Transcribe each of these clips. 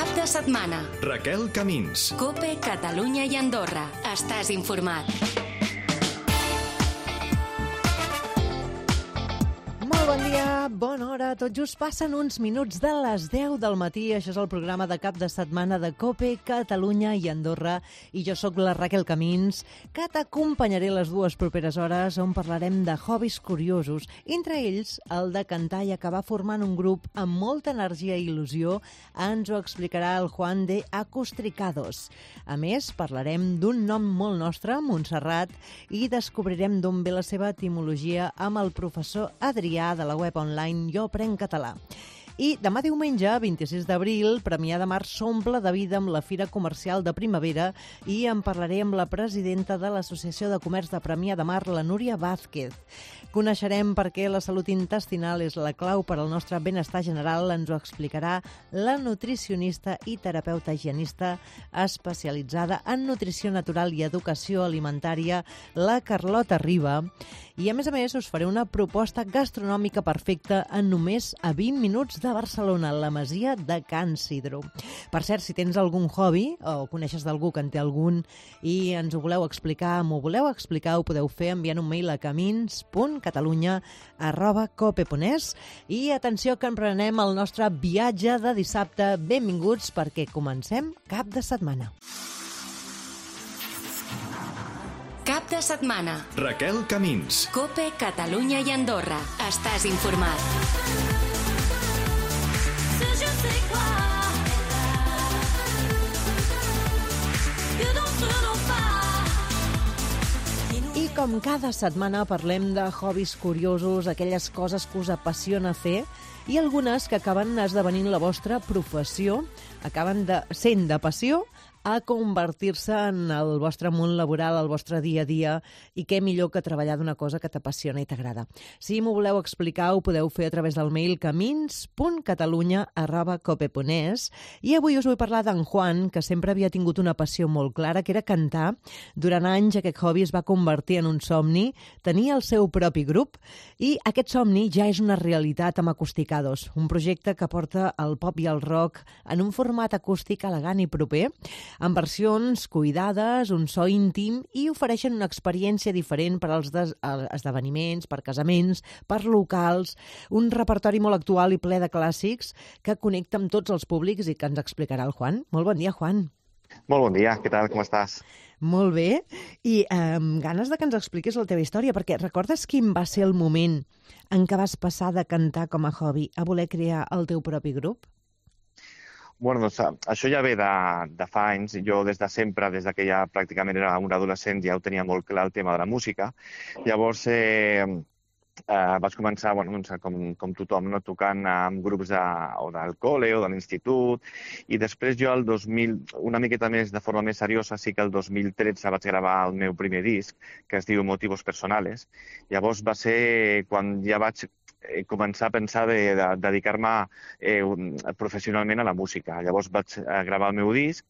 Cap de setmana. Raquel Camins. COPE, Catalunya i Andorra. Estàs informat. Bon dia, bona hora. Tot just passen uns minuts de les 10 del matí. Això és el programa de cap de setmana de COPE, Catalunya i Andorra. I jo sóc la Raquel Camins, que t'acompanyaré les dues properes hores on parlarem de hobbies curiosos. Entre ells, el de cantar i acabar formant un grup amb molta energia i il·lusió. Ens ho explicarà el Juan de Acostricados. A més, parlarem d'un nom molt nostre, Montserrat, i descobrirem d'on ve la seva etimologia amb el professor Adrià de la web online Jo Aprenc Català. I demà diumenge, 26 d'abril, Premià de Mar s'omple de vida amb la Fira Comercial de Primavera i en parlaré amb la presidenta de l'Associació de Comerç de Premià de Mar, la Núria Vázquez. Coneixerem per què la salut intestinal és la clau per al nostre benestar general. Ens ho explicarà la nutricionista i terapeuta higienista especialitzada en nutrició natural i educació alimentària, la Carlota Riba. I a més, us faré una proposta gastronòmica perfecta en només a 20 minuts de Barcelona, la Masia de Can Sidro. Per cert, si tens algun hobby o coneixes d'algú que en té algun i ens ho voleu explicar, ho podeu fer enviant un mail a camins.catalunya@cope.es. I atenció que emprenem el nostre viatge de dissabte. Benvinguts perquè comencem cap de setmana. Cap de setmana. Raquel Camins. COPE, Catalunya i Andorra. Estàs informat. I com cada setmana parlem de hobbies curiosos, aquelles coses que us apassiona fer i algunes que acaben esdevenint la vostra professió, acaben sent de passió a convertir-se en el vostre món laboral, el vostre dia a dia, i què millor que treballar d'una cosa que t'apassiona i t'agrada. Si m'ho voleu explicar, ho podeu fer a través del mail camins.catalunya@cope.es. I avui us vull parlar d'en Juan, que sempre havia tingut una passió molt clara, que era cantar. Durant anys aquest hobby es va convertir en un somni, tenia el seu propi grup, i aquest somni ja és una realitat amb Acosticados, un projecte que porta el pop i el rock en un format acústic elegant i proper, amb versions cuidades, un so íntim, i ofereixen una experiència diferent per als esdeveniments, per casaments, per locals, un repertori molt actual i ple de clàssics que connecta amb tots els públics i que ens explicarà el Juan. Molt bon dia, Juan. Molt bon dia, què tal, com estàs? Molt bé, i amb ganes de que ens expliquis la teva història, perquè recordes quin va ser el moment en què vas passar de cantar com a hobby a voler crear el teu propi grup? Bueno, doncs això ja ve de fa anys. Jo des de sempre, des que ja pràcticament era un adolescent, ja ho tenia molt clar el tema de la música. Llavors vaig començar, com tothom, no, tocant amb grups del col·le o de l'institut, i després jo el 2000, una miqueta més, de forma més seriosa, sí que el 2013 vaig gravar el meu primer disc, que es diu Motivos Personales. Llavors va ser quan ja vaig començar a pensar de dedicar-me professionalment a la música. Llavors vaig gravar el meu disc,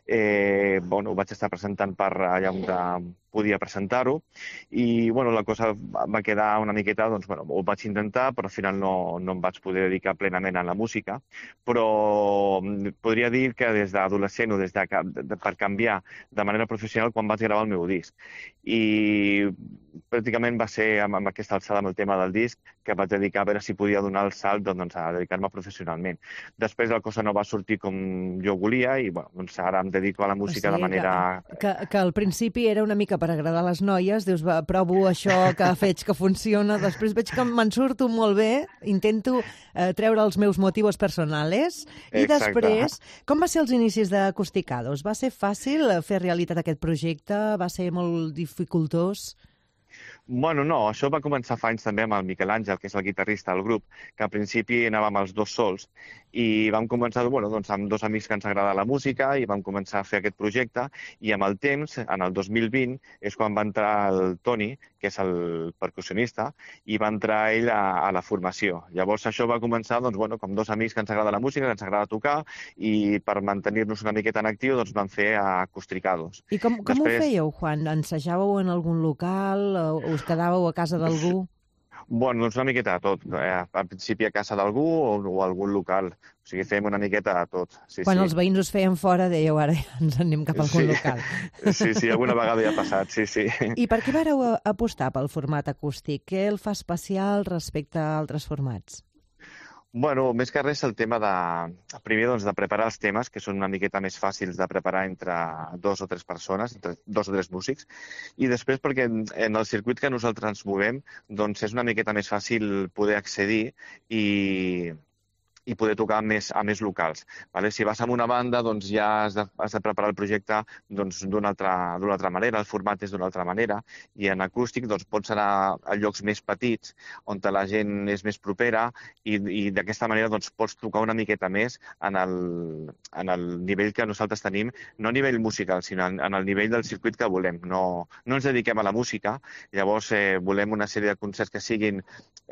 ho vaig estar presentant per allà on podia presentar-ho, i la cosa va quedar una miqueta, ho vaig intentar, però al final no em vaig poder dedicar plenament a la música, però podria dir que des d'adolescent o per canviar de manera professional quan vaig gravar el meu disc. I pràcticament va ser amb aquesta alçada, amb el tema del disc, que vaig dedicar a veure si podia donar el salt a dedicar-me professionalment. Després la cosa no va sortir com jo volia i ara em dedico a la música de manera... Que al principi era una mica per agradar les noies, dius, provo això que veig que funciona, després veig que me'n surto molt bé, intento treure els meus motivos personales, i després, com va ser els inicis d'Acosticados? Va ser fàcil fer realitat aquest projecte? Va ser molt dificultós? Bueno, no, això va començar fa anys també amb el Miquel Àngel, que és el guitarrista del grup, que al principi anàvem els dos sols, i vam començar amb dos amics que ens agrada la música i vam començar a fer aquest projecte, i amb el temps, en el 2020, és quan va entrar el Toni, que és el percussionista, i va entrar ell a la formació. Llavors això va començar com dos amics que ens agrada la música, que ens agrada tocar, i per mantenir-nos una miqueta en actiu vam fer Acostricados. I com ho fèieu, Juan? Ensajàveu en algun local? Us quedàveu a casa d'algú? Bueno, doncs una miqueta de tot. Al principi a casa d'algú o algun local. O sigui, fem una miqueta de tot. Sí, Quan sí. els veïns us feien fora, dèieu, ara ens en anem cap a algun local. Sí, alguna vegada ja ha passat, sí. I per què vareu apostar pel format acústic? Què el fa especial respecte a altres formats? Bueno, més que res el tema primer, doncs, de preparar els temes, que són una miqueta més fàcils de preparar entre 2 o 3 persones, entre 2 o 3 músics, i després perquè en el circuit que nosaltres ens movem, doncs és una miqueta més fàcil poder accedir i poder tocar a més locals. Vale? Si vas amb una banda, doncs ja has de preparar el projecte doncs, d'una altra manera, el format és d'una altra manera, i en acústic doncs, pots anar a llocs més petits, on la gent és més propera, i d'aquesta manera doncs, pots tocar una miqueta més en el nivell que nosaltres tenim, no a nivell musical, sinó en el nivell del circuit que volem. No ens dediquem a la música, llavors volem una sèrie de concerts que siguin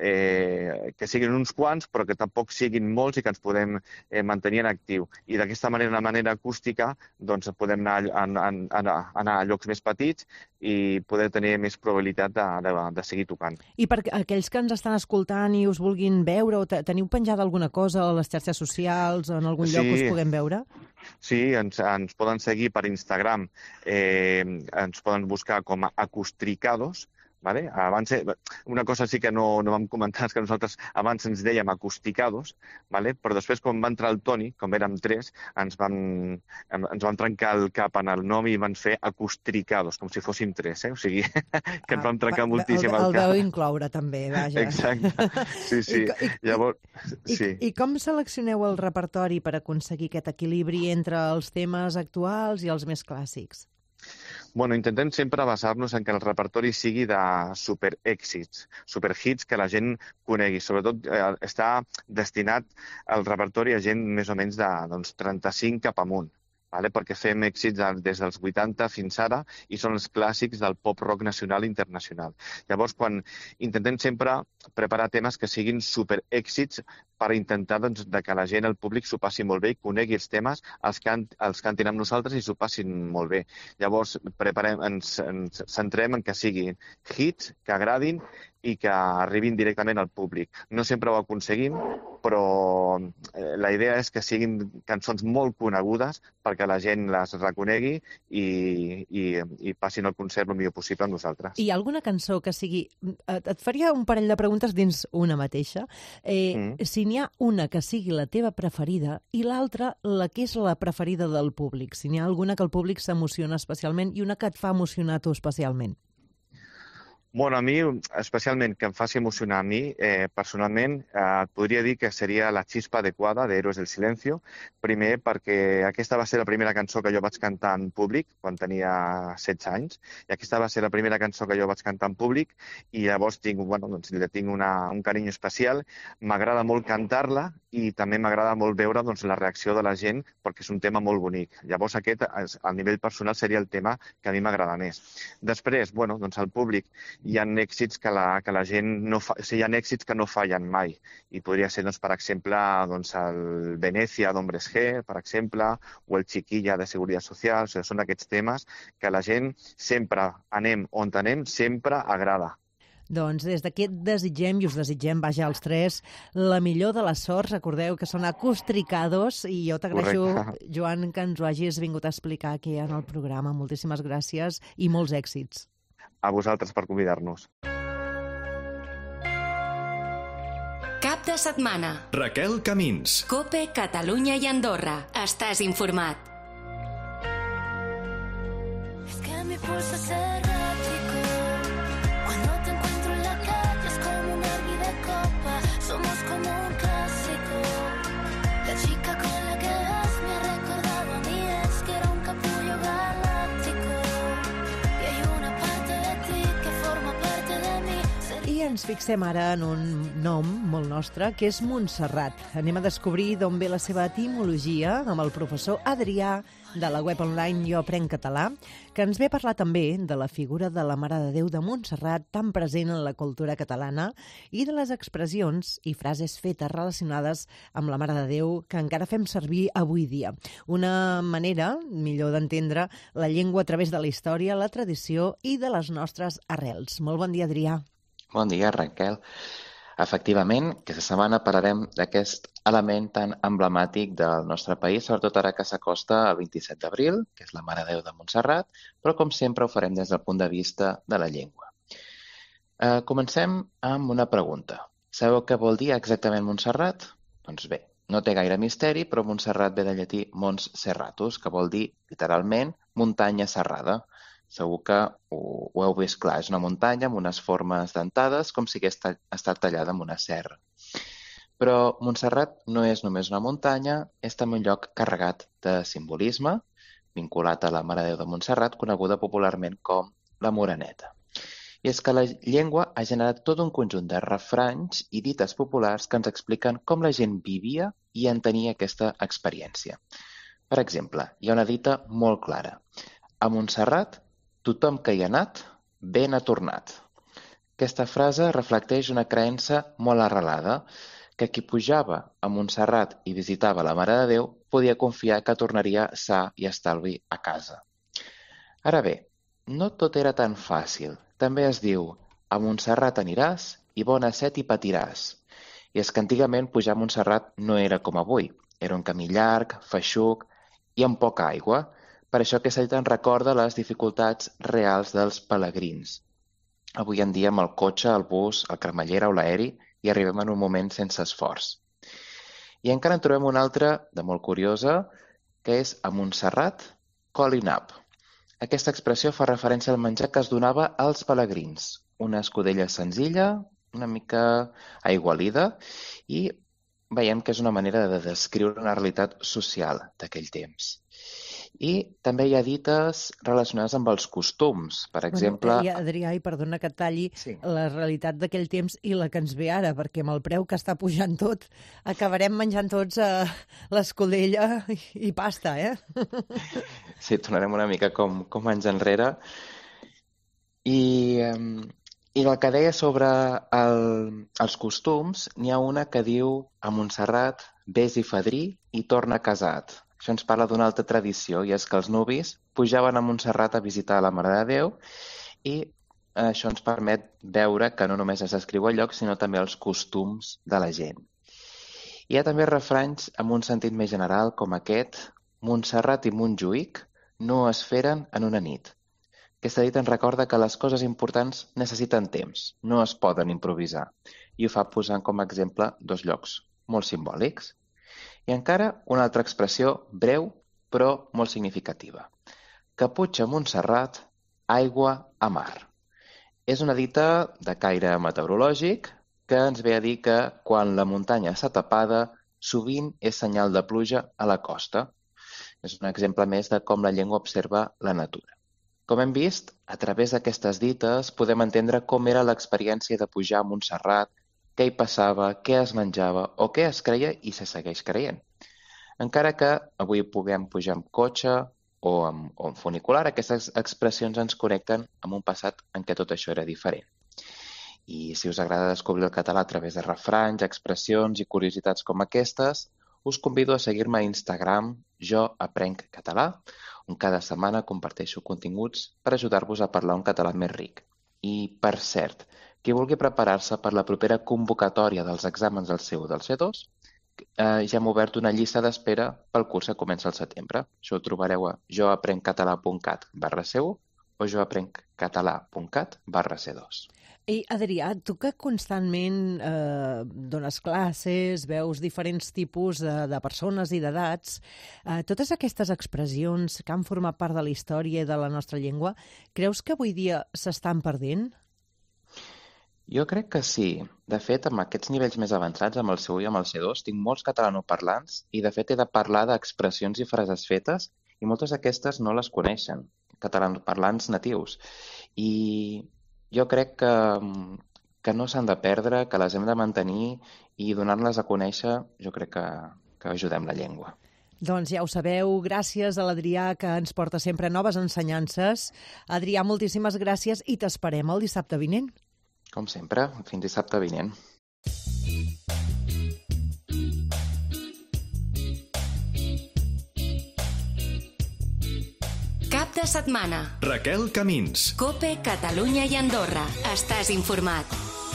uns quants, però que tampoc siguin molts i que ens podem mantenir en actiu. I d'aquesta manera, una manera acústica, doncs podem anar a llocs més petits i poder tenir més probabilitat de seguir tocant. I per aquells que ens estan escoltant i us vulguin veure, o teniu penjada alguna cosa a les xarxes socials o en algun lloc que us puguem veure? Sí, ens poden seguir per Instagram, ens poden buscar com a Acustricados. Vale? Abans, una cosa sí que no vam comentar és que nosaltres abans ens dèiem Acusticados, vale? Però després quan va entrar el Toni, com érem 3, ens van trencar el cap en el nom i van fer Acustricados, com si fóssim 3, O sigui, que ens vam trencar moltíssim el cap. El vau incloure també, vaja. Exacte, sí. Llavors, sí. I com seleccioneu el repertori per aconseguir aquest equilibri entre els temes actuals i els més clàssics? Bueno, intentem sempre basar-nos en que el repertori sigui de superèxits, superhits que la gent conegui. Sobretot està destinat el repertori a gent més o menys de 35 cap amunt. Vale? Perquè fem èxits des dels 80 fins ara i són els clàssics del pop-rock nacional i internacional. Llavors, quan intentem sempre preparar temes que siguin superèxits per intentar que la gent, el públic, s'ho passi molt bé i conegui els temes, els cantin amb nosaltres i s'ho passin molt bé. Llavors, ens centrem en que siguin hits, que agradin i que arribin directament al públic. No sempre ho aconseguim, però la idea és que siguin cançons molt conegudes perquè la gent les reconegui i passin el concert el millor possible amb nosaltres. Hi ha alguna cançó que sigui... Et faria un parell de preguntes dins una mateixa. Si n'hi ha una que sigui la teva preferida i l'altra la que és la preferida del públic. Si n'hi ha alguna que el públic s'emociona especialment i una que et fa emocionar tu especialment. Bueno, a mi, especialment, que em faci emocionar a mi, personalment, podria dir que seria La chispa adequada, de Héroes del Silencio. Primer, perquè aquesta va ser la primera cançó que jo vaig cantar en públic, quan tenia 16 anys, i aquesta va ser la primera cançó que jo vaig cantar en públic, i llavors tinc un carinyo especial. M'agrada molt cantar-la i també m'agrada molt veure la reacció de la gent, perquè és un tema molt bonic. Llavors, aquest, a nivell personal, seria el tema que a mi m'agrada més. Després, el públic, hi ha èxits que la gent no fa, o sigui, hi ha èxits que no fallen mai. I podria ser, per exemple, el Venecia d'Hombres G, per exemple, o el Chiquilla de Seguridad Social. O sigui, són aquests temes que la gent sempre anem on anem, sempre agrada. Doncs des d'aquí desitgem, i us desitgem, vaja, als 3, la millor de les sorts. Recordeu que són Acustricados i jo t'agraeixo, Joan, que ens ho hagis vingut a explicar aquí en el programa. Moltíssimes gràcies i molts èxits. A vosaltres per convidar-nos. Cap de setmana. Raquel Camins. COPE, Catalunya i Andorra. Estàs informat. Es que mi pulso es errático. Cuando te encuentro en la calle es como una hervida copa. Somos como un clásico. La chica con la que vas me ha recordado a mí. Es que era un capullo galáctico. Y hay una parte de ti que forma parte de mí. I ens fixem ara en un nom molt nostre, que és Montserrat. Anem a descobrir d'on ve la seva etimologia amb el professor Adrià, de la web online Jo Aprenc Català, que ens ve a parlar també de la figura de la Mare de Déu de Montserrat, tan present en la cultura catalana, i de les expressions i frases fetes relacionades amb la Mare de Déu que encara fem servir avui dia. Una manera, millor d'entendre, la llengua a través de la història, la tradició i de les nostres arrels. Molt bon dia, Adrià. Bon dia, Raquel. Efectivament, aquesta setmana parlarem d'aquest element tan emblemàtic del nostre país, sobretot ara que s'acosta el 27 d'abril, que és la Mare de Déu de Montserrat, però com sempre ho farem des del punt de vista de la llengua. Comencem amb una pregunta. Sabeu què vol dir exactament Montserrat? Doncs bé, no té gaire misteri, però Montserrat ve del llatí Mons Serratus, que vol dir, literalment, muntanya serrada. Segur que ho heu vist clar, és una muntanya amb unes formes dentades, com si hagués estat tallada amb una serra. Però Montserrat no és només una muntanya, és també un lloc carregat de simbolisme, vinculat a la Mare de Déu de Montserrat, coneguda popularment com la Moreneta. I és que la llengua ha generat tot un conjunt de refranys i dites populars que ens expliquen com la gent vivia i entenia aquesta experiència. Per exemple, hi ha una dita molt clara. A Montserrat, tothom que hi ha anat, ben ha tornat. Aquesta frase reflecteix una creença molt arrelada, que qui pujava a Montserrat i visitava la Mare de Déu podia confiar que tornaria sa i estalvi a casa. Ara bé, no tot era tan fàcil. També es diu, a Montserrat aniràs i bona set hi patiràs. I és que antigament pujar a Montserrat no era com avui. Era un camí llarg, feixuc i amb poca aigua. Per això aquesta dita ens recorda les dificultats reals dels pelegrins. Avui en dia amb el cotxe, el bus, el cremallera o l'aeri hi arribem en un moment sense esforç. I encara en trobem una altra de molt curiosa, que és a Montserrat, calling up. Aquesta expressió fa referència al menjar que es donava als pelegrins. Una escudella senzilla, una mica aigualida, i veiem que és una manera de descriure una realitat social d'aquell temps. I també hi ha dites relacionades amb els costums. Per exemple... Adrià, i perdona que et talli, sí. La realitat d'aquell temps i la que ens ve ara, perquè amb el preu que està pujant tot, acabarem menjant tots l'escudella i pasta, eh? Sí, tornarem una mica com anys enrere. I el que deia sobre els costums, n'hi ha una que diu a Montserrat, vés i fadrí i torna casat. Això ens parla d'una altra tradició, i és que els nuvis pujaven a Montserrat a visitar la Mare de Déu i això ens permet veure que no només es descriu el lloc, sinó també els costums de la gent. Hi ha també refranys amb un sentit més general, com aquest, Montserrat i Montjuïc no es feren en una nit. Aquesta dita ens recorda que les coses importants necessiten temps, no es poden improvisar, i ho fa posant com a exemple dos llocs molt simbòlics. I encara una altra expressió breu, però molt significativa. Que puig a Montserrat, aigua a mar. És una dita de caire meteorològic que ens ve a dir que quan la muntanya està tapada, sovint és senyal de pluja a la costa. És un exemple més de com la llengua observa la natura. Com hem vist, a través d'aquestes dites podem entendre com era l'experiència de pujar a Montserrat, què hi passava, què es menjava o què es creia i se segueix creient. Encara que avui puguem pujar amb cotxe o amb funicular, aquestes expressions ens connecten amb un passat en què tot això era diferent. I si us agrada descobrir el català a través de refranys, expressions i curiositats com aquestes, us convido a seguir-me a Instagram, Jo Aprenc Català, on cada setmana comparteixo continguts per ajudar-vos a parlar un català més ric. I, per cert, qui vulgui preparar-se per la propera convocatòria dels exàmens del C1 del C2, ja hem obert una llista d'espera pel curs que comença al setembre. Això ho trobareu a joaprenccatalà.cat/C1 o joaprenccatalà.cat/C2. I, Adrià, tu que constantment dones classes, veus diferents tipus de persones i d'edats, totes aquestes expressions que han format part de la història i de la nostra llengua, creus que avui dia s'estan perdent? Jo crec que sí. De fet, amb aquests nivells més avançats, amb el C1 i amb el C2, tinc molts catalanoparlants i, de fet, he de parlar d'expressions i frases fetes i moltes d'aquestes no les coneixen, catalanoparlants natius. I jo crec que no s'han de perdre, que les hem de mantenir i donar-les a conèixer, jo crec que ajudem la llengua. Doncs ja ho sabeu, gràcies a l'Adrià, que ens porta sempre noves ensenyances. Adrià, moltíssimes gràcies i t'esperem el dissabte vinent. Com sempre, fins dissabte vinent. Cap de setmana. Raquel Camins. COPE, Catalunya i Andorra. Estàs informat.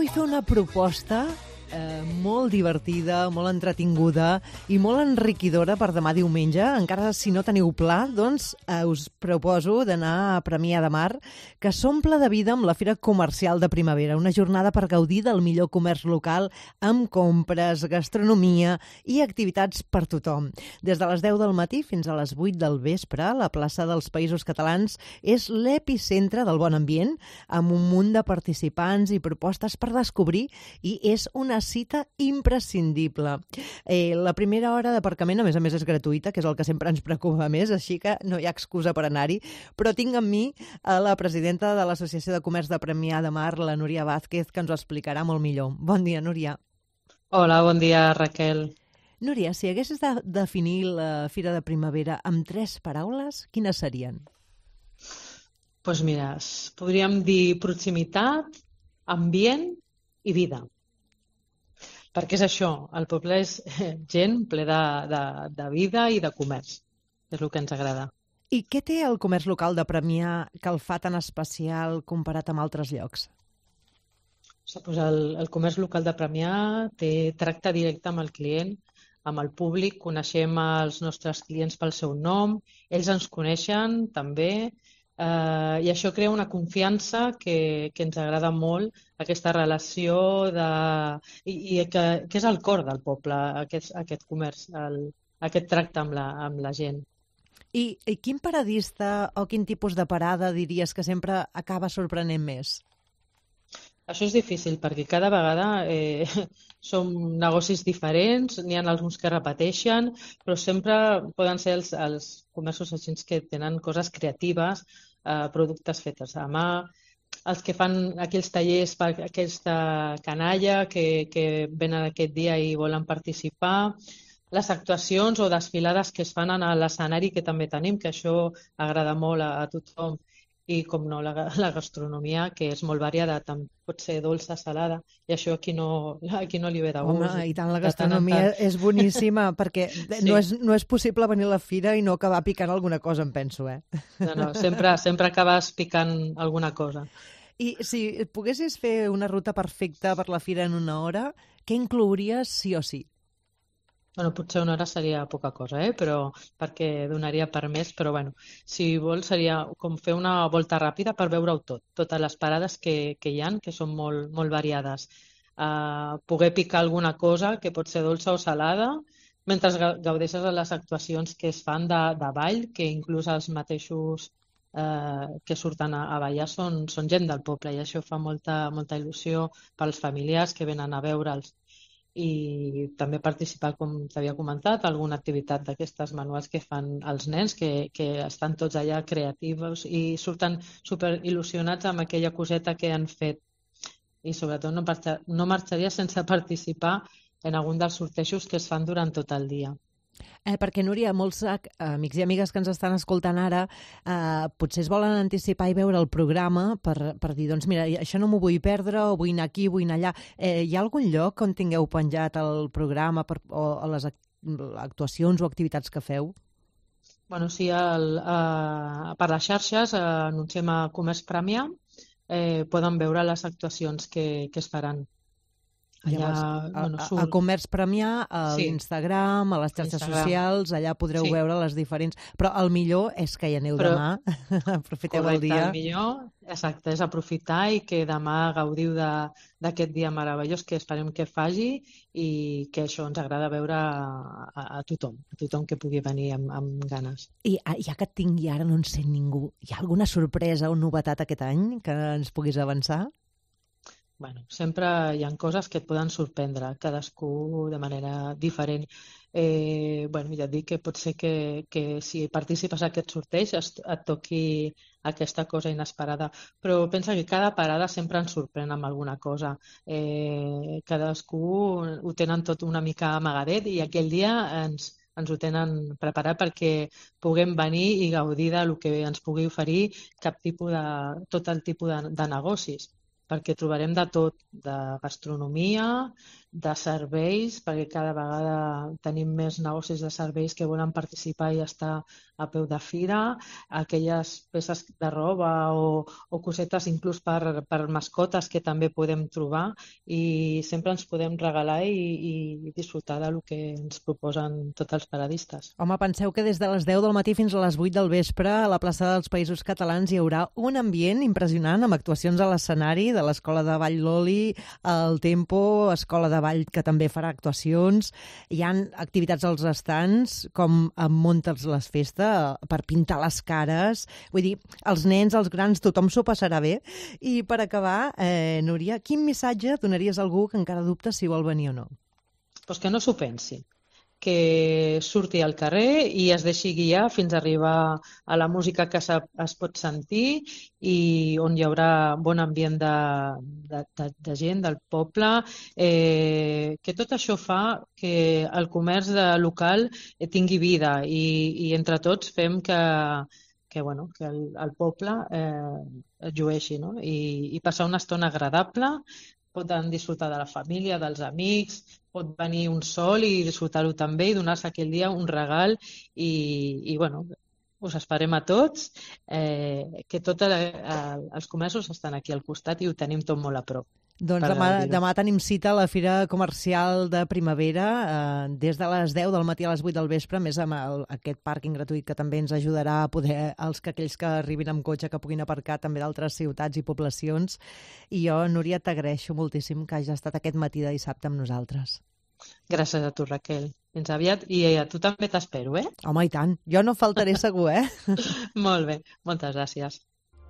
fer una proposta molt divertida, molt entretinguda i molt enriquidora per demà diumenge. Encara si no teniu pla, doncs us proposo d'anar a Premià de Mar, que s'omple de vida amb la Fira Comercial de Primavera, una jornada per gaudir del millor comerç local amb compres, gastronomia i activitats per tothom. Des de les 10 del matí fins a les 8 del vespre, la plaça dels Països Catalans és l'epicentre del bon ambient, amb un munt de participants i propostes per descobrir, i és una cita imprescindible. La primera hora d'aparcament, a més, és gratuïta, que és el que sempre ens preocupa més, així que no hi ha excusa per anar-hi, però tinc amb mi a la presidenta de l'Associació de Comerç de Premià de Mar, la Núria Vázquez, que ens ho explicarà molt millor. Bon dia, Núria. Hola, bon dia, Raquel. Núria, si haguessis de definir la Fira de Primavera amb 3 paraules, quines serien? Doncs mira, podríem dir proximitat, ambient i vida. Perquè és això, el poble és gent ple de vida i de comerç. És el que ens agrada. I què té el comerç local de Premià que el fa tan especial comparat amb altres llocs? Doncs el comerç local de Premià té tracte directe amb el client, amb el públic, coneixem els nostres clients pel seu nom, ells ens coneixen també, i això crea una confiança que ens agrada molt, aquesta relació i que és el cor del poble, aquest comerç, aquest tracte amb la gent. I quin paradista o quin tipus de parada diries que sempre acaba sorprenent més? Això és difícil perquè cada vegada són negocis diferents, n'hi ha alguns que repeteixen, però sempre poden ser els comerços així que tenen coses creatives, productes fetes a mà, els que fan aquells tallers per aquesta canalla que venen aquest dia i volen participar, les actuacions o desfilades que es fan a l'escenari que també tenim, que això agrada molt a tothom, i com no, la gastronomia, que és molt variada, tant pot ser dolça, salada, i això aquí no li ve de gust. Home, i tant, la gastronomia és boníssima, perquè sí. no és possible venir a la fira i no acabar picant alguna cosa, em penso, No, sempre acabes picant alguna cosa. I si et poguessis fer una ruta perfecta per la fira en una hora, què inclouries sí o sí? Bueno, potser una hora seria poca cosa, però perquè donaria per més, però bueno, si vols seria com fer una volta ràpida per veure-ho tot, totes les parades que hi ha, que són molt, molt variades. Poder picar alguna cosa que pot ser dolça o salada, mentre gaudeixes de les actuacions que es fan de ball, que inclús els mateixos que surten a ballar són gent del poble, i això fa molta il·lusió pels familiars que venen a veure'ls. I també participar, com t'havia comentat, alguna activitat d'aquestes manuals que fan els nens, que estan tots allà creatius i surten super il·lusionats amb aquella coseta que han fet. I sobretot no marxaria sense participar en algun dels sortejos que es fan durant tot el dia. Perquè, Núria, molts amics i amigues que ens estan escoltant ara potser es volen anticipar i veure el programa per dir, doncs mira, això no m'ho vull perdre, o vull anar aquí, vull anar allà. Hi ha algun lloc on tingueu penjat el programa o les actuacions o activitats que feu? Bueno, sí, per les xarxes anunciem a Comerç Premià, poden veure les actuacions que es faran. Llavors, a Comerç Premià, a l'Instagram, a les xarxes socials, allà podreu veure les diferents... Però el millor és que hi aneu demà, aprofiteu el dia. El millor, exacte, és aprofitar i que demà gaudiu d'aquest dia meravellós que esperem que faci i que això ens agrada veure a tothom que pugui venir amb ganes. I ja que et tingui ara, no en sent ningú, hi ha alguna sorpresa o novetat aquest any que ens puguis avançar? Bueno, sempre hi ha coses que et poden sorprendre, cadascú de manera diferent. Ja et dic que pot ser que si participes a aquest sorteig et toqui aquesta cosa inesperada, però pensa que cada parada sempre ens sorprèn amb alguna cosa. Cadascú ho tenen tot una mica amagadet i aquell dia ens ho tenen preparat perquè puguem venir i gaudir del que ens pugui oferir tot el tipus de negocis, perquè trobarem de tot, de gastronomia, de serveis, perquè cada vegada tenim més negocis de serveis que volen participar i estar a peu de fira, aquelles peces de roba o cosetes inclús per mascotes que també podem trobar, i sempre ens podem regalar i disfrutar del que ens proposen tots els paradistes. Home, penseu que des de les 10 del matí fins a les 8 del vespre a la plaça dels Països Catalans hi haurà un ambient impressionant amb actuacions a l'escenari de l'Escola de Ball Loli, el Tempo, Escola de Ball que també farà actuacions. Hi ha activitats als estants, com amb Munta'ls les Festa, per pintar les cares. Vull dir, els nens, els grans, tothom s'ho passarà bé. I per acabar, Núria, quin missatge donaries a algú que encara dubta si vol venir o no? Pues que no s'ho pensi, que surti al carrer i es deixi guiar fins a arribar a la música que es pot sentir i on hi haurà bon ambient de gent, del poble, que tot això fa que el comerç local tingui vida i entre tots fem que el poble llueixi, no? I passar una estona agradable. Poden disfrutar de la família, dels amics, pot venir un sol i disfrutar-ho també i donar-se aquell dia un regal i us esperem a tots, que tots els comerços estan aquí al costat i ho tenim tot molt a prop. Doncs demà tenim cita a la Fira Comercial de Primavera des de les 10 del matí a les 8 del vespre, més amb aquest pàrquing gratuït que també ens ajudarà a poder, aquells que arribin amb cotxe, que puguin aparcar també d'altres ciutats i poblacions. I jo, Núria, t'agraeixo moltíssim que hagis estat aquest matí de dissabte amb nosaltres. Gràcies a tu, Raquel. Fins aviat i a tu també t'espero, eh? Home, i tant. Jo no faltaré segur, eh? Molt bé. Moltes gràcies.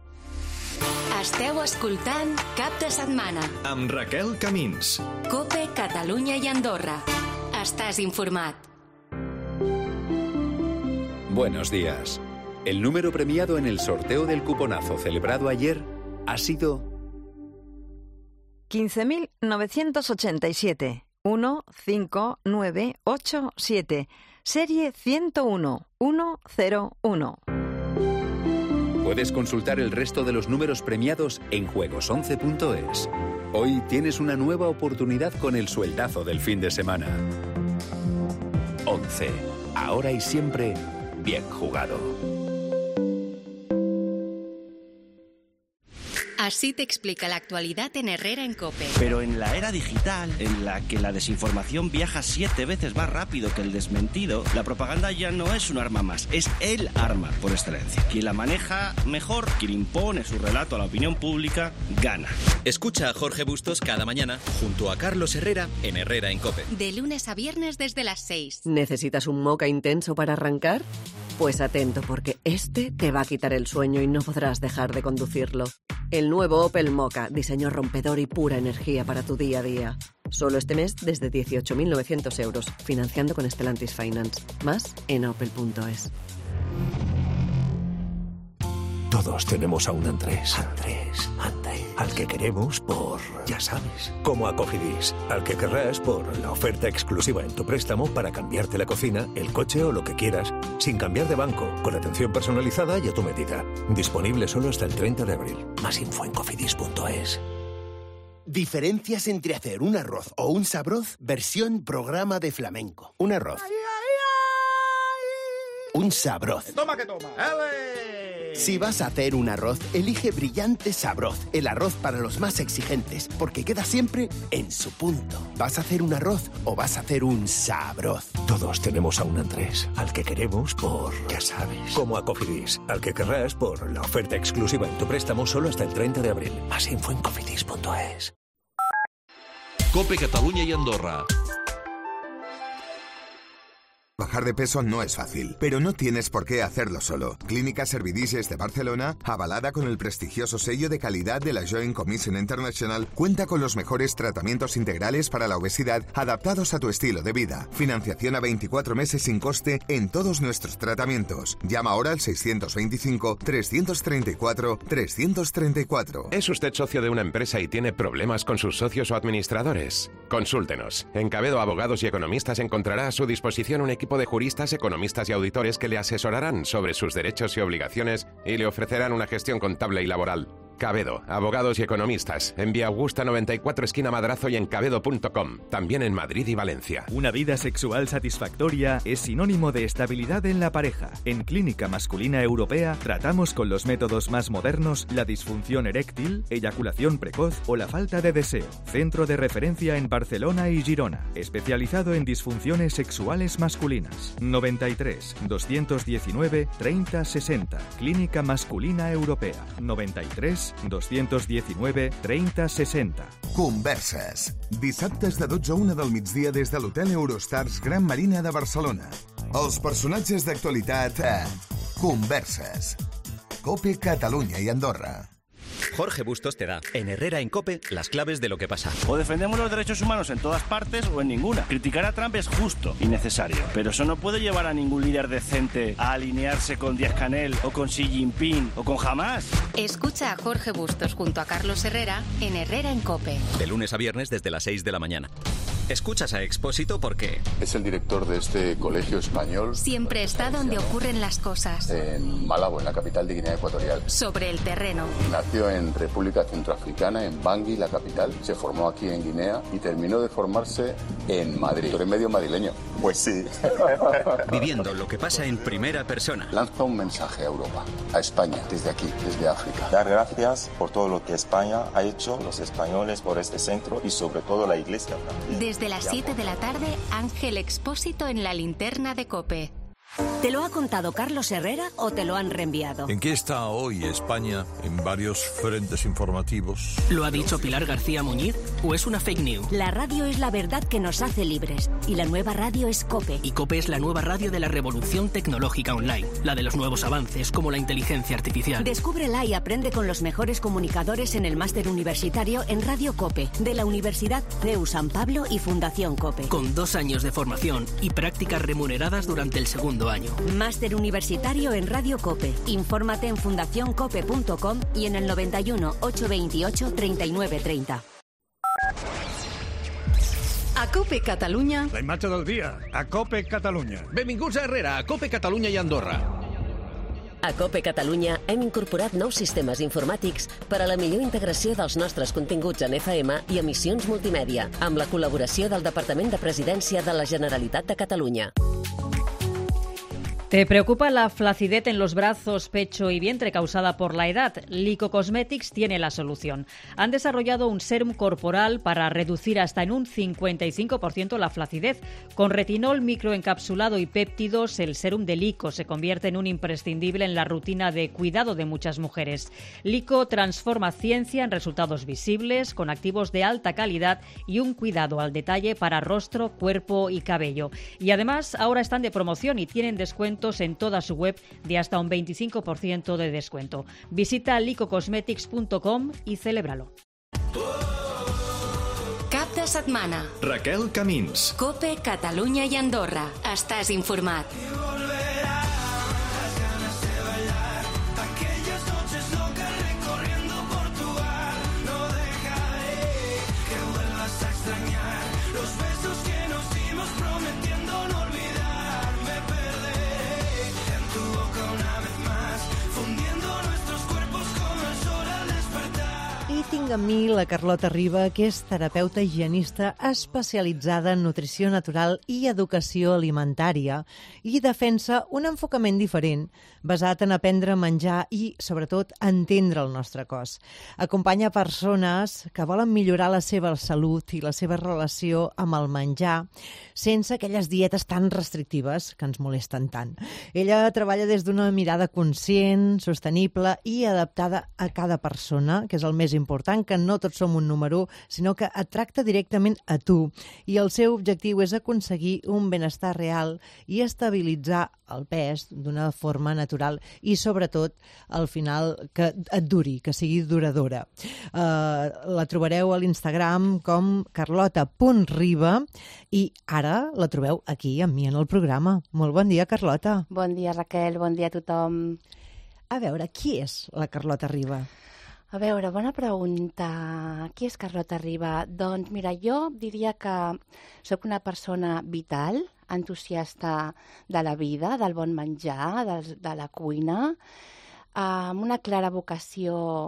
Esteu escoltant Cap de Setmana amb Raquel Camins. COPE Catalunya i Andorra. Estàs informat. Buenos días. El número premiado en el sorteo del cuponazo celebrado ayer ha sido 15.987 15987, serie 101101. Puedes consultar el resto de los números premiados en juegos11.es. Hoy tienes una nueva oportunidad con el sueldazo del fin de semana. 11. Ahora y siempre, bien jugado. Así te explica la actualidad en Herrera en COPE. Pero en la era digital, en la que la desinformación viaja 7 veces más rápido que el desmentido, la propaganda ya no es un arma más, es el arma por excelencia. Quien la maneja mejor, quien impone su relato a la opinión pública, gana. Escucha a Jorge Bustos cada mañana junto a Carlos Herrera en Herrera en COPE. De lunes a viernes desde las 6. ¿Necesitas un moca intenso para arrancar? Pues atento, porque este te va a quitar el sueño y no podrás dejar de conducirlo. El nuevo Opel Mokka, diseño rompedor y pura energía para tu día a día. Solo este mes desde 18.900 euros, financiando con Stellantis Finance. Más en opel.es. Todos tenemos a un Andrés. Andrés. Al que queremos por, ya sabes, como a Cofidis. Al que querrás por la oferta exclusiva en tu préstamo para cambiarte la cocina, el coche o lo que quieras, sin cambiar de banco, con atención personalizada y a tu medida. Disponible solo hasta el 30 de abril. Más info en cofidis.es. Diferencias entre hacer un arroz o un sabroz, versión programa de flamenco. Un arroz. Un sabroz. Toma que toma. Si vas a hacer un arroz, elige Brillante Sabroz, el arroz para los más exigentes, porque queda siempre en su punto. ¿Vas a hacer un arroz o vas a hacer un sabroz? Todos tenemos a un Andrés, al que queremos por, ya sabes, como a Cofidis. Al que querrás por la oferta exclusiva en tu préstamo solo hasta el 30 de abril. Más info en cofidis.es. COPE Catalunya y Andorra. Bajar de peso no es fácil, pero no tienes por qué hacerlo solo. Clínica Servidices de Barcelona, avalada con el prestigioso sello de calidad de la Joint Commission International, cuenta con los mejores tratamientos integrales para la obesidad adaptados a tu estilo de vida. Financiación a 24 meses sin coste en todos nuestros tratamientos. Llama ahora al 625-334-334. ¿Es usted socio de una empresa y tiene problemas con sus socios o administradores? Consúltenos. En Cabedo Abogados y Economistas encontrará a su disposición un equipo de juristas, economistas y auditores que le asesorarán sobre sus derechos y obligaciones y le ofrecerán una gestión contable y laboral. Cabedo, abogados y economistas. En Vía Augusta 94, esquina Madrazo y en cabedo.com. También en Madrid y Valencia. Una vida sexual satisfactoria es sinónimo de estabilidad en la pareja. En Clínica Masculina Europea tratamos con los métodos más modernos la disfunción eréctil, eyaculación precoz o la falta de deseo. Centro de referencia en Barcelona y Girona. Especializado en disfunciones sexuales masculinas. 93 219 30 60. Clínica Masculina Europea. 93 219 30 60. Converses. Dissabtes de 12 a 1 del migdia des de l'Hotel Eurostars Gran Marina de Barcelona. Els personatges d'actualitat a Converses. COPE, Catalunya y Andorra. Jorge Bustos te da, en Herrera en COPE, las claves de lo que pasa. O defendemos los derechos humanos en todas partes o en ninguna. Criticar a Trump es justo y necesario, pero eso no puede llevar a ningún líder decente a alinearse con Díaz-Canel o con Xi Jinping o con Hamas. Escucha a Jorge Bustos junto a Carlos Herrera en Herrera en COPE. De lunes a viernes desde las 6 de la mañana. Escuchas a Expósito porque... Es el director de este colegio español. Siempre está donde ocurren las cosas. En Malabo, en la capital de Guinea Ecuatorial. Sobre el terreno. Nació en República Centroafricana, en Bangui, la capital. Se formó aquí en Guinea y terminó de formarse en Madrid. ¿Tú eres medio madrileño? Pues sí. Viviendo lo que pasa en primera persona. Lanza un mensaje a Europa, a España, desde aquí, desde África. Dar gracias por todo lo que España ha hecho, los españoles, por este centro y sobre todo la Iglesia. Desde las 7 de la tarde, Ángel Expósito en la linterna de COPE. ¿Te lo ha contado Carlos Herrera o te lo han reenviado? ¿En qué está hoy España en varios frentes informativos? ¿Lo ha dicho Pilar García Muñiz o es una fake news? La radio es la verdad que nos hace libres y la nueva radio es COPE. Y COPE es la nueva radio de la revolución tecnológica online, la de los nuevos avances como la inteligencia artificial. Descúbrela y aprende con los mejores comunicadores en el máster universitario en Radio COPE, de la Universidad CEU San Pablo y Fundación COPE. Con 2 años de formación y prácticas remuneradas durante el segundo año. Máster universitario en Radio COPE. Infórmate en fundacioncope.com y en el 91 828 39 30. A COPE Catalunya. La imatge del dia. A COPE Catalunya. Benvinguts a Herrera, a COPE Catalunya i Andorra. A COPE Catalunya hem incorporat nous sistemes informàtics per a la millor integració dels nostres continguts en FM i emissions multimèdia, amb la col·laboració del Departament de Presidència de la Generalitat de Catalunya. ¿Te preocupa la flacidez en los brazos, pecho y vientre causada por la edad? Lyko Cosmetics tiene la solución. Han desarrollado un sérum corporal para reducir hasta en un 55% la flacidez. Con retinol microencapsulado y péptidos, el sérum de Lyko se convierte en un imprescindible en la rutina de cuidado de muchas mujeres. Lyko transforma ciencia en resultados visibles, con activos de alta calidad y un cuidado al detalle para rostro, cuerpo y cabello. Y además, ahora están de promoción y tienen descuento en toda su web de hasta un 25% de descuento. Visita lykocosmetics.com y celébralo. Cap de setmana. Raquel Camins. COPE, Catalunya i Andorra. Estàs informat. Tinc amb mi la Carlota Riba, que és terapeuta higienista especialitzada en nutrició natural i educació alimentària i defensa un enfocament diferent basat en aprendre a menjar i, sobretot, entendre el nostre cos. Acompanya persones que volen millorar la seva salut i la seva relació amb el menjar sense aquelles dietes tan restrictives que ens molesten tant. Ella treballa des d'una mirada conscient, sostenible i adaptada a cada persona, que és el més important, que no tots som un número, sinó que et tracta directament a tu. I el seu objectiu és aconseguir un benestar real i estabilitzar el pes d'una forma natural i, sobretot, al final, que et duri, que sigui duradora. La trobareu a l'Instagram com carlota.riba i ara la trobeu aquí amb mi en el programa. Molt bon dia, Carlota. Bon dia, Raquel. Bon dia a tothom. A veure, qui és la Carlota Riba? A veure, bona pregunta. Qui és Carlota Riba? Doncs mira, jo diria que sóc una persona vital, entusiasta de la vida, del bon menjar, de la cuina, amb una clara vocació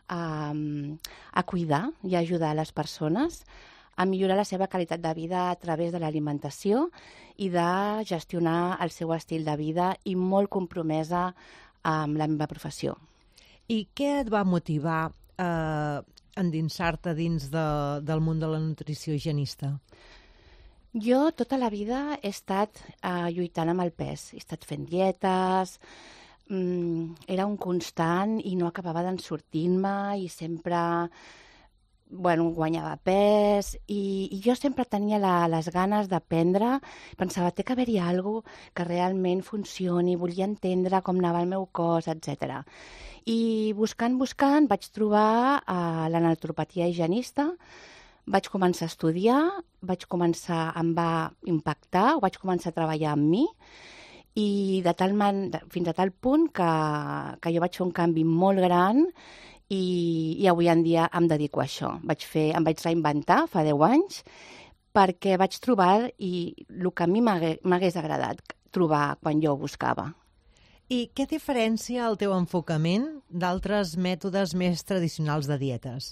a cuidar i a ajudar les persones a millorar la seva qualitat de vida a través de l'alimentació i de gestionar el seu estil de vida i molt compromesa amb la meva professió. I què et va motivar a endinsar-te dins del món de la nutrició higienista? Jo tota la vida he estat lluitant amb el pes, he estat fent dietes, era un constant i no acabava d'en sortir-me i sempre guanyava pes i jo sempre tenia les ganes d'aprendre, pensava, té que haver-hi alguna cosa que realment funcioni, volia entendre com anava el meu cos, etc. I buscant, vaig trobar la naturopatia higienista, vaig començar a estudiar, em va impactar, ho vaig començar a treballar amb mi i fins a tal punt que jo vaig fer un canvi molt gran i avui en dia em dedico a això. Em vaig reinventar fa 10 anys perquè vaig trobar i el que a mi m'hagués agradat trobar quan jo ho buscava. I què diferencia el teu enfocament d'altres mètodes més tradicionals de dietes?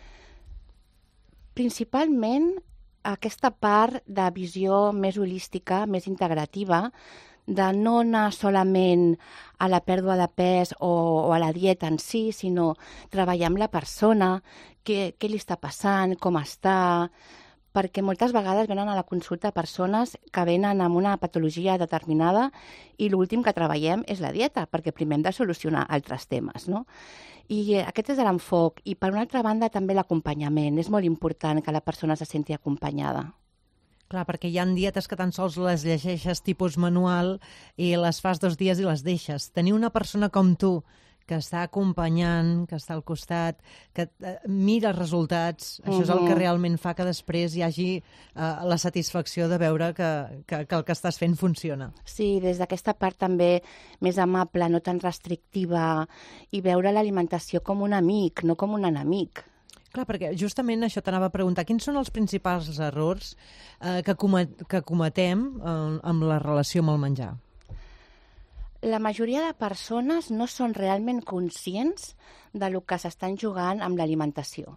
Principalment aquesta part de visió més holística, més integrativa, de no anar solament a la pèrdua de pes o a la dieta en si, sinó treballar amb la persona, què li està passant, com està, perquè moltes vegades venen a la consulta persones que venen amb una patologia determinada i l'últim que treballem és la dieta, perquè primer hem de solucionar altres temes, no? I aquest és l'enfoc. I per una altra banda també l'acompanyament. És molt important que la persona se senti acompanyada. Clar, perquè hi ha dietes que tan sols les llegeixes tipus manual i les fas 2 dies i les deixes. Tenir una persona com tu que està acompanyant, que està al costat, que mira els resultats, això és el que realment fa que després hi hagi la satisfacció de veure que el que estàs fent funciona. Sí, des d'aquesta part també més amable, no tan restrictiva, i veure l'alimentació com un amic, no com un enemic. Clar, perquè justament això t'anava a preguntar. Quins són els principals errors que cometem amb la relació amb el menjar? La majoria de persones no són realment conscients del que s'estan jugant amb l'alimentació,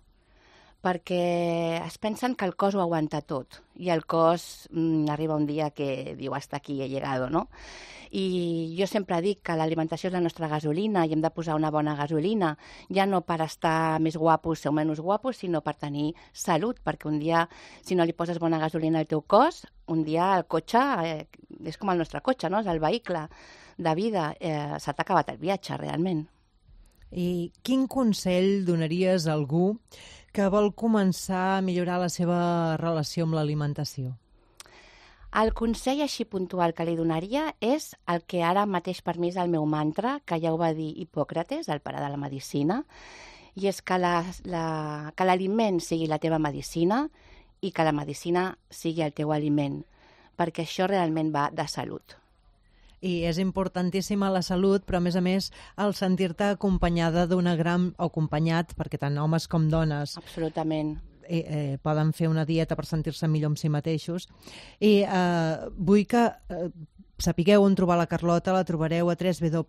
perquè es pensen que el cos ho aguanta tot i el cos arriba un dia que diu hasta aquí he llegado, no? I jo sempre dic que l'alimentació és la nostra gasolina i hem de posar una bona gasolina, ja no per estar més guapos o menys guapos, sinó per tenir salut, perquè un dia, si no li poses bona gasolina al teu cos, un dia el cotxe és com el nostre cotxe, no? És el vehicle de vida, s'ha acabat el viatge, realment. I quin consell donaries a algú que vol començar a millorar la seva relació amb l'alimentació? El consell així puntual que li donaria és el que ara mateix per mi és el meu mantra, que ja ho va dir Hipòcrates, el pare de la medicina, i és que l'aliment sigui la teva medicina i que la medicina sigui el teu aliment, perquè això realment va de salut. I és importantíssima la salut, però a més el sentir-te acompanyada d'una gran, o acompanyat, perquè tant homes com dones... Absolutament. Poden fer una dieta per sentir-se millor amb si mateixos. I vull que sapigueu on trobar la Carlota, la trobareu a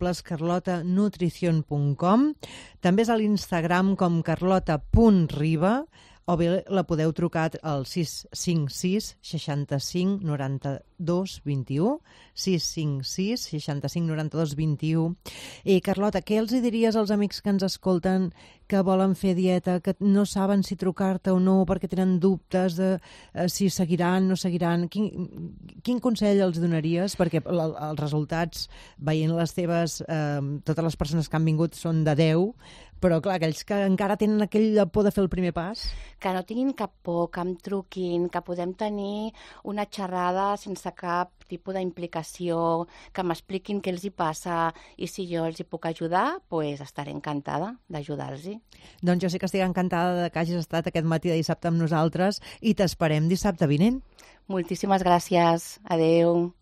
www.carlotanutricion.com. També és a l'Instagram com carlota.riba, o bé la podeu trucar al 656 65 92 21, 656 65 92 21. I Carlota, què els diries als amics que ens escolten que volen fer dieta, que no saben si trucar-te o no perquè tenen dubtes de si seguiran o no seguiran? Quin consell els donaries? Perquè els resultats, veient les teves, totes les persones que han vingut són de 10, però clar, aquells que encara tenen aquella por de fer el primer pas... Que no tinguin cap por, que em truquin, que podem tenir una xerrada sense cap tipus d'implicació, que m'expliquin què els hi passa i si jo els hi puc ajudar, doncs estaré encantada d'ajudar-los. Doncs jo sí que estic encantada que hagis estat aquest matí de dissabte amb nosaltres i t'esperem dissabte vinent. Moltíssimes gràcies. Adéu.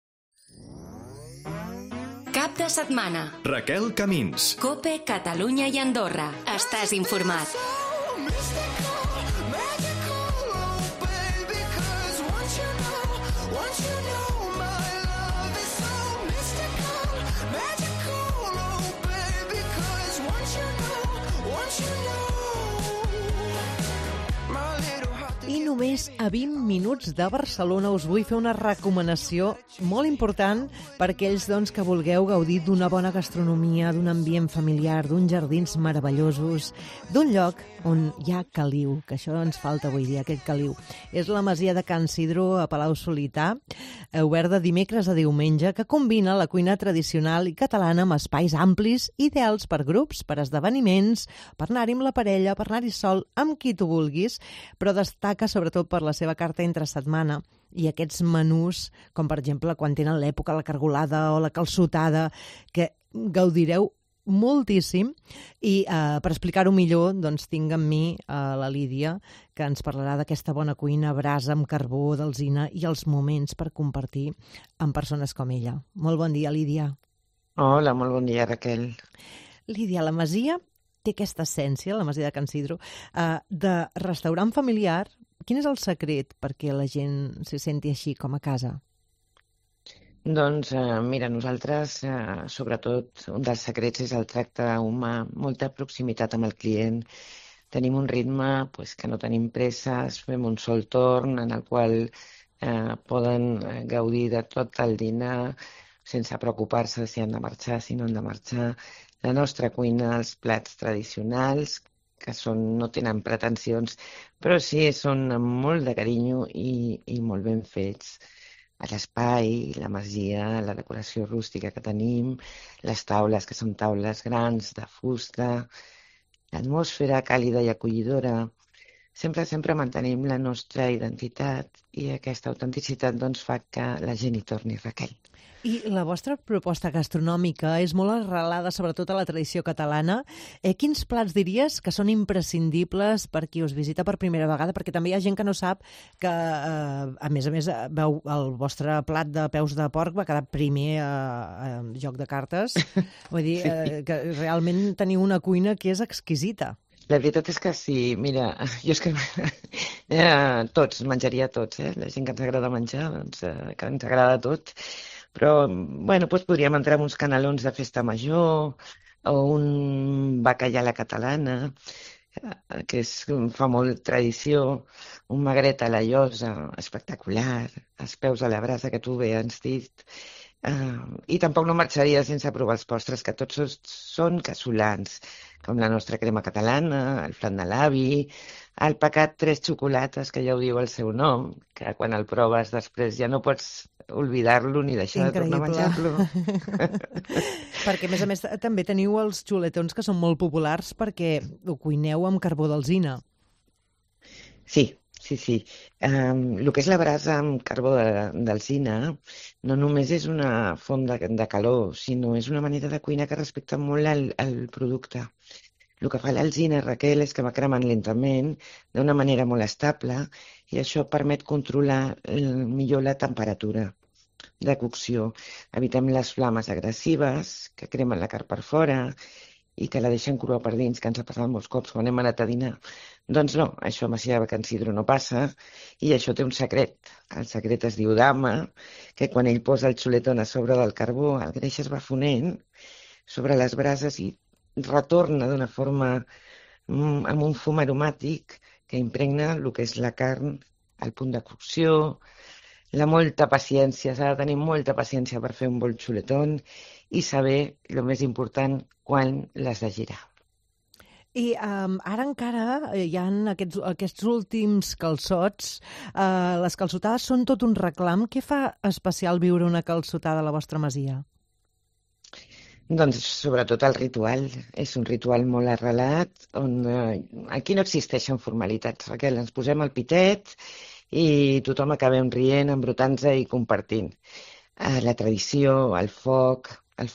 Cap de setmana. Raquel Camins. COPE, Catalunya i Andorra. Estàs informat. Once you només a 20 minuts de Barcelona us vull fer una recomanació molt important per aquells que vulgueu gaudir d'una bona gastronomia, d'un ambient familiar, d'uns jardins meravellosos, d'un lloc on hi ha caliu, que això ens falta avui dia, aquest caliu. És la masia de Can Sidro a Palau-solità, obert de dimecres a diumenge, que combina la cuina tradicional i catalana amb espais amplis, ideals per grups, per esdeveniments, per anar-hi amb la parella, per anar-hi sol, amb qui tu vulguis, però destaca sobretot per la seva carta entre setmana i aquests menús, com per exemple quan tenen l'època, la cargolada o la calçotada, que gaudireu moltíssim. I per explicar-ho millor tinc amb mi la Lídia, que ens parlarà d'aquesta bona cuina, brasa amb carbó, d'alzina i els moments per compartir amb persones com ella. Molt bon dia, Lídia. Hola, molt bon dia, Raquel. Lídia, la masia té aquesta essència, la masia de Can Sidro, de restaurant familiar. Quin és el secret perquè la gent s'hi senti així, com a casa? Doncs mira, nosaltres, sobretot, un dels secrets és el tracte humà, molta proximitat amb el client. Tenim un ritme que no tenim presses, fem un sol torn en el qual poden gaudir de tot el dinar sense preocupar-se si han de marxar, si no han de marxar. La nostra cuina, els plats tradicionals, que no tenen pretensions, però sí són amb molt de carinyo i molt ben fets. L'espai, la masia, la decoració rústica que tenim, les taules, que són taules grans, de fusta, l'atmosfera càlida i acollidora. Sempre mantenim la nostra identitat i aquesta autenticitat fa que la gent hi torni, Raquel. I la vostra proposta gastronòmica és molt arrelada sobretot a la tradició catalana. Quins plats diries que són imprescindibles per qui us visita per primera vegada? Perquè també hi ha gent que no sap que, a més, veu el vostre plat de peus de porc va quedar primer a Joc de Cartes. Vull dir, que realment teniu una cuina que és exquisita. La veritat és que sí. Mira, jo és que tots, menjaria tots, la gent que ens agrada menjar, que ens agrada tot. Però, podríem entrar en uns canelons de festa major o un bacallà a la catalana, que fa molt tradició, un magret a la llosa, espectacular, els peus a la brasa que tu bé has dit. I tampoc no marxaria sense provar els postres, que tots són casolans, com la nostra crema catalana, el flan de l'avi, el pecat 3 xocolates, que ja ho diu el seu nom, que quan el proves després ja no pots oblidar-lo ni deixar de tornar a menjar-lo. Perquè, a més, també teniu els xuletons, que són molt populars perquè ho cuineu amb carbó d'alzina. Sí. El que és la brasa amb carbó d'alzina no només és una font de calor, sinó és una manera de cuinar que respecta molt el producte. El que fa l'alzina, Raquel, és que va cremant lentament, d'una manera molt estable, i això permet controlar millor la temperatura de cocció. Evitem les flames agressives, que cremen la carn per fora i que la deixen crua per dins, que ens ha passat molts cops quan hem anat a dinar. Doncs no, això a Masia de Can Sidro no passa, i això té un secret. El secret es diu dama, que quan ell posa el xuletón a sobre del carbó, el greix es va fonent sobre les brases i retorna d'una forma amb un fum aromàtic que impregna el que és la carn, el punt de cocció, la molta paciència. S'ha de tenir molta paciència per fer un bon xuletón i saber, el més important, quan l'has de girar. I ara encara hi ha aquests últims calçots. Les calçotades són tot un reclam. Què fa especial viure una calçotada a la vostra masia? Doncs sobretot el ritual. És un ritual molt arrelat, on aquí no existeixen formalitats, Raquel. Ens posem el pitet i tothom acabem rient, embrutant-se i compartint. La tradició, el foc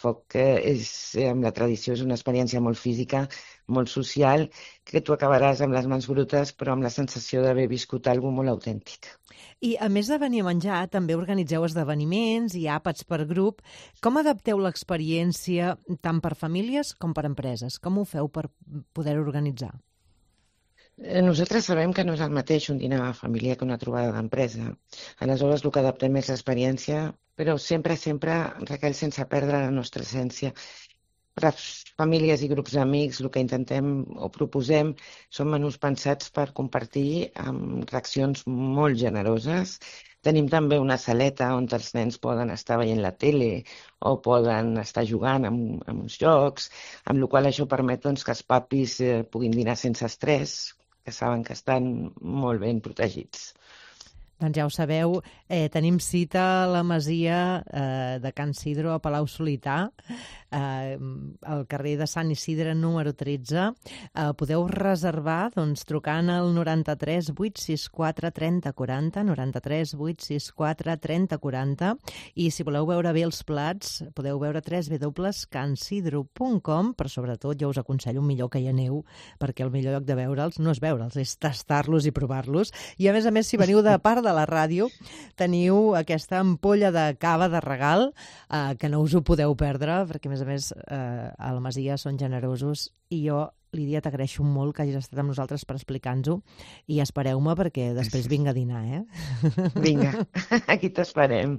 amb la tradició és una experiència molt física, molt social, que tu acabaràs amb les mans brutes, però amb la sensació d'haver viscut alguna cosa molt autèntic. I a més de venir a menjar, també organitzeu esdeveniments i àpats per grup. Com adapteu l'experiència tant per famílies com per empreses? Com ho feu per poder organitzar? Nosaltres sabem que no és el mateix un dinar familiar que una trobada d'empresa. Aleshores, el que adaptem és l'experiència, però sempre, Raquel, sense perdre la nostra essència. per a famílies i grups d'amics el que intentem o proposem són menús pensats per compartir amb racions molt generoses. Tenim també una saleta on els nens poden estar veient la tele o poden estar jugant amb uns jocs, amb la qual cosa això permet doncs, que els papis puguin dinar sense estrès, que saben que estan molt ben protegits. Doncs ja ho sabeu, tenim cita a la Masia de Can Sidro a Palau Solità, al carrer de Sant Isidre número 13. Podeu reservar trucant al 93 864 30 40, 93 864 30 40, i si voleu veure bé els plats podeu veure www.cansidro.com, però sobretot jo us aconsello millor que hi aneu, perquè el millor lloc de veure'ls no és veure'ls, és tastar-los i provar-los. I a més, si veniu de part de la ràdio, teniu aquesta ampolla de cava de regal que no us ho podeu perdre, perquè a més a la Masia són generosos, i jo, Lídia, t'agraeixo molt que hagis estat amb nosaltres per explicar-nos-ho, i espereu-me perquè després vinc a dinar, Vinga, aquí t'esperem.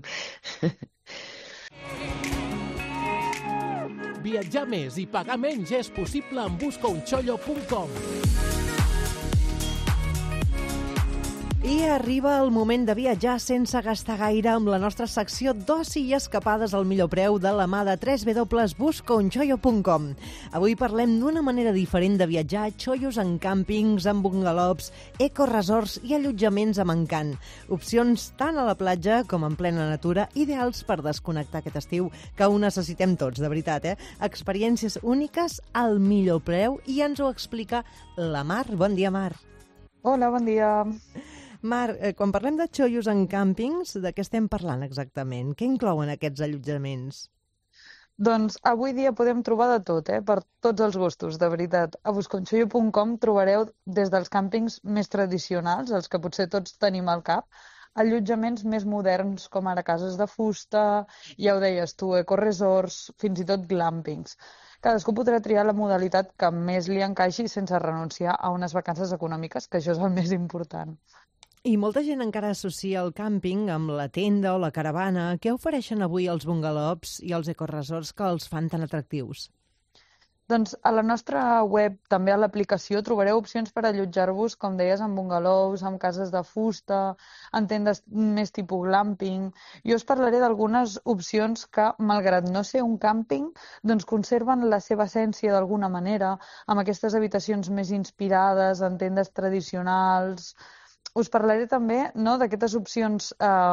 Viatjar més i pagar menys és possible amb buscaunchollo.com. I arriba el moment de viatjar sense gastar gaire amb la nostra secció d'oci i escapades al millor preu de la mà de www.buscaunchollo.com. Avui parlem d'una manera diferent de viatjar, xollos en càmpings, en bungalows, ecoresorts i allotjaments amb encant. Opcions tant a la platja com en plena natura, ideals per desconnectar aquest estiu, que ho necessitem tots, de veritat, Experiències úniques al millor preu, i ens ho explica la Mar. Bon dia, Mar. Hola, bon dia. Mar, quan parlem de xollos en càmpings, de què estem parlant exactament? Què inclouen aquests allotjaments? Doncs avui dia podem trobar de tot, per tots els gustos, de veritat. A buscaunchollo.com trobareu des dels càmpings més tradicionals, els que potser tots tenim al cap, allotjaments més moderns, com ara cases de fusta, ja ho deies tu, ecoresorts, fins i tot glampings. Cadascú podrà triar la modalitat que més li encaixi sense renunciar a unes vacances econòmiques, que això és el més important. I molta gent encara associa el càmping amb la tenda o la caravana. Què ofereixen avui els bungalows i els ecoresorts que els fan tan atractius? Doncs a la nostra web, també a l'aplicació, trobareu opcions per allotjar-vos, com deies, en bungalows, en cases de fusta, en tendes més tipus glamping. Jo us parlaré d'algunes opcions que, malgrat no ser un càmping, doncs conserven la seva essència d'alguna manera, amb aquestes habitacions més inspirades en tendes tradicionals. Us parlaré també d'aquestes opcions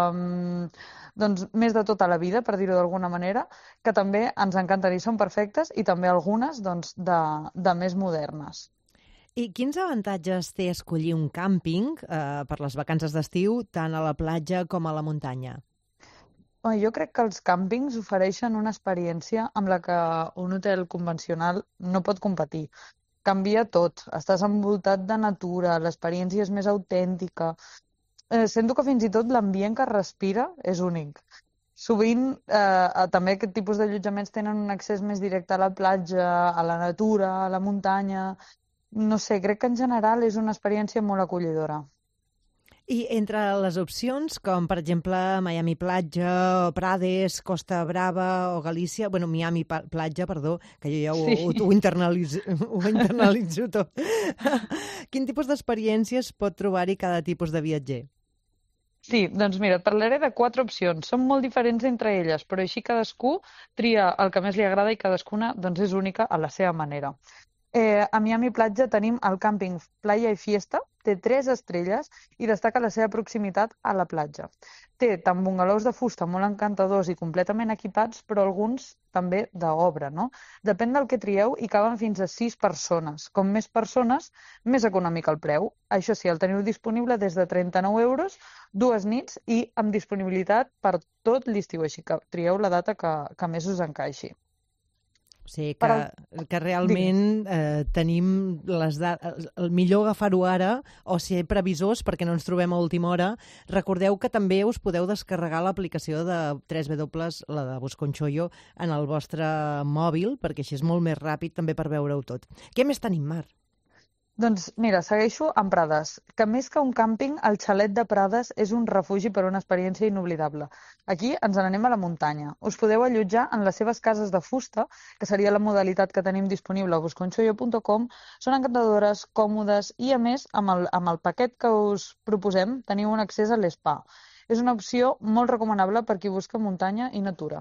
més de tota la vida, per dir-ho d'alguna manera, que també ens encanten i són perfectes, i també algunes de més modernes. I quins avantatges té escollir un càmping per les vacances d'estiu, tant a la platja com a la muntanya? Jo crec que els càmpings ofereixen una experiència amb la que un hotel convencional no pot competir. Canvia tot, estàs envoltat de natura, l'experiència és més autèntica. Sento que fins i tot l'ambient que es respira és únic. Sovint també aquest tipus d'allotjaments tenen un accés més directe a la platja, a la natura, a la muntanya. No sé, crec que en general és una experiència molt acollidora. I entre les opcions, com per exemple Miami Platja, Prades, Costa Brava o Galícia, Miami Platja, perdó, que jo ja ho internalitzo tot. Quin tipus d'experiències pot trobar-hi cada tipus de viatger? Sí, doncs mira, et parlaré de 4 opcions. Són molt diferents entre elles, però així cadascú tria el que més li agrada i cadascuna és única a la seva manera. A Miami Platja tenim el càmping Playa i Fiesta, té 3 estrelles i destaca la seva proximitat a la platja. Té tant bungalows de fusta molt encantadors i completament equipats, però alguns també d'obra, no? Depèn del que trieu i caben fins a 6 persones. Com més persones, més econòmic el preu. Això sí, el teniu disponible des de 39 euros, 2 nits i amb disponibilitat per tot l'estiu, així que trieu la data que més us encaixi. O sigui que realment tenim el millor agafar-ho ara o ser previsors perquè no ens trobem a última hora. Recordeu que també us podeu descarregar l'aplicació de 3W, la de Buscaunchollo, en el vostre mòbil, perquè així és molt més ràpid també per veure-ho tot. Què més tenim, Mar? Doncs mira, segueixo amb Prades, que més que un càmping, el xalet de Prades és un refugi per a una experiència inoblidable. Aquí ens n'anem a la muntanya. Us podeu allotjar en les seves cases de fusta, que seria la modalitat que tenim disponible a busconxollo.com. Són encantadores, còmodes i, a més, amb el paquet que us proposem, teniu un accés a l'spa. És una opció molt recomanable per qui busca muntanya i natura.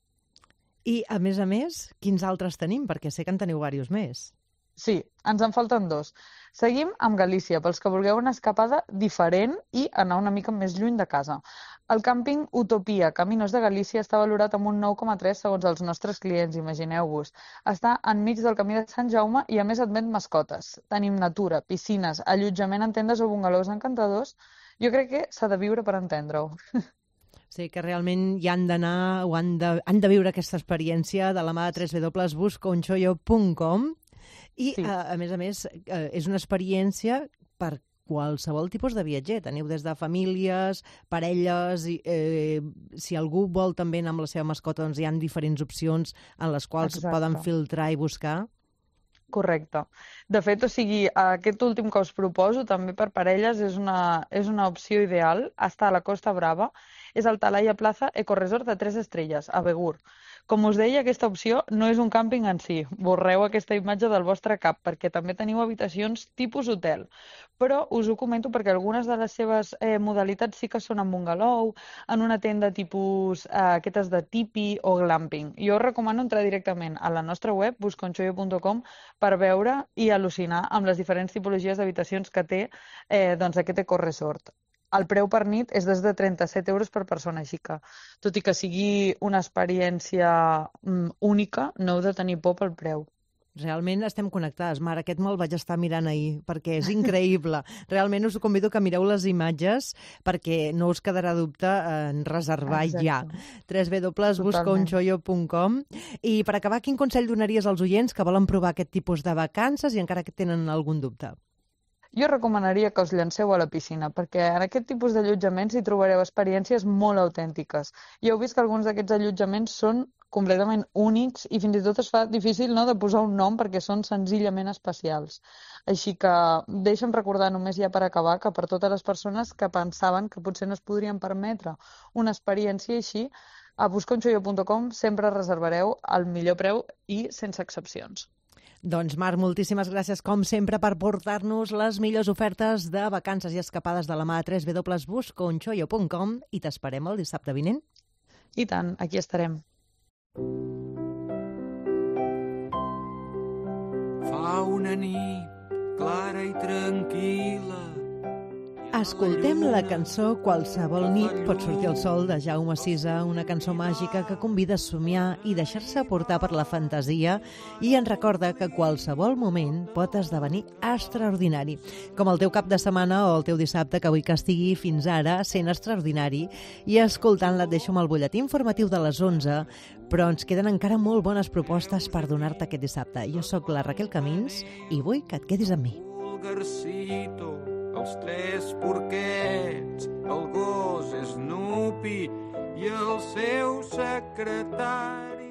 I, a més, quins altres tenim? Perquè sé que en teniu diversos més. Sí, ens en falten 2. Seguim amb Galícia, pels que vulgueu una escapada diferent i anar una mica més lluny de casa. El càmping Utopia, Caminos de Galícia, està valorat amb un 9,3 segons els nostres clients, imagineu-vos. Està enmig del camí de Sant Jaume i a més admet mascotes. Tenim natura, piscines, allotjament en tendes o bungalows encantadors. Jo crec que s'ha de viure per entendre-ho. Sí, que realment hi han d'anar o han de viure aquesta experiència de la mà de www.buscounchoyo.com. I, sí. A més, és una experiència per qualsevol tipus de viatger. Teniu des de famílies, parelles, si algú vol també anar amb la seva mascota, doncs hi ha diferents opcions en les quals poden filtrar i buscar. Correcte. De fet, aquest últim que us proposo, també per parelles, és una opció ideal. Està a la Costa Brava. És el Talaia Plaza Ecoresort de 3 estrelles, a Begur. Com us deia, aquesta opció no és un càmping en si. Borreu aquesta imatge del vostre cap, perquè també teniu habitacions tipus hotel. Però us ho comento perquè algunes de les seves modalitats sí que són en bungalow, en una tenda tipus aquestes de tipi o glamping. Jo us recomano entrar directament a la nostra web, busconxollo.com, per veure i al·lucinar amb les diferents tipologies d'habitacions que té aquest ecoresort. El preu per nit és des de 37 euros per persona, així que, tot i que sigui una experiència única, no heu de tenir por pel preu. Realment estem connectades. Mare, aquest me'l vaig estar mirant ahir, perquè és increïble. Realment us convido que mireu les imatges, perquè no us quedarà dubte en reservar ja. www.buscounchoyo.com. I per acabar, quin consell donaries als oients que volen provar aquest tipus de vacances i encara que tenen algun dubte? Jo recomanaria que us llanceu a la piscina, perquè en aquest tipus d'allotjaments hi trobareu experiències molt autèntiques. Ja heu vist que alguns d'aquests allotjaments són completament únics i fins i tot es fa difícil de posar un nom perquè són senzillament especials. Així que deixa'm recordar només ja per acabar que per totes les persones que pensaven que potser no es podrien permetre una experiència així, a busconxollo.com sempre reservareu al millor preu i sense excepcions. Doncs, Marc, moltíssimes gràcies, com sempre, per portar-nos les millors ofertes de vacances i escapades de la mà de www.buscounchoyo.com i t'esperem el dissabte vinent. I tant, aquí estarem. Fa una nit clara i tranquil·la. Escoltem la cançó Qualsevol nit pot sortir el sol de Jaume Sisa, una cançó màgica que convida a somiar i deixar-se portar per la fantasia i ens recorda que qualsevol moment pot esdevenir extraordinari. Com el teu cap de setmana o el teu dissabte, que vull que estigui fins ara sent extraordinari. I escoltant-la et deixo amb el butlletí informatiu de les 11, però ens queden encara molt bones propostes per donar-te aquest dissabte. Jo sóc la Raquel Camins i vull que et quedis amb mi. Els 3 porquets, el gos Snoopy i el seu secretari.